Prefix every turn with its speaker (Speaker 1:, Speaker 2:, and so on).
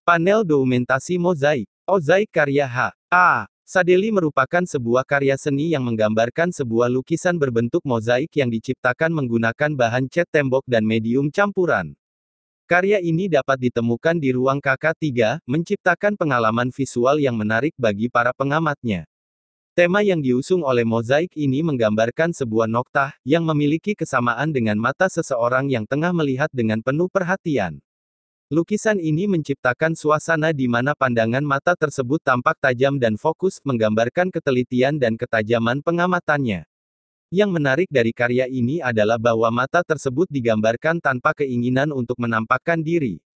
Speaker 1: Panel dokumentasi mozaik. Mozaik karya H. A. Sadeli merupakan sebuah karya seni yang menggambarkan sebuah lukisan berbentuk mozaik yang diciptakan menggunakan bahan cat tembok dan medium campuran. Karya ini dapat ditemukan di ruang KK3, menciptakan pengalaman visual yang menarik bagi para pengamatnya. Tema yang diusung oleh mozaik ini menggambarkan sebuah noktah, yang memiliki kesamaan dengan mata seseorang yang tengah melihat dengan penuh perhatian. Lukisan ini menciptakan suasana di mana pandangan mata tersebut tampak tajam dan fokus, menggambarkan ketelitian dan ketajaman pengamatannya. Yang menarik dari karya ini adalah bahwa mata tersebut digambarkan tanpa keinginan untuk menampakkan diri.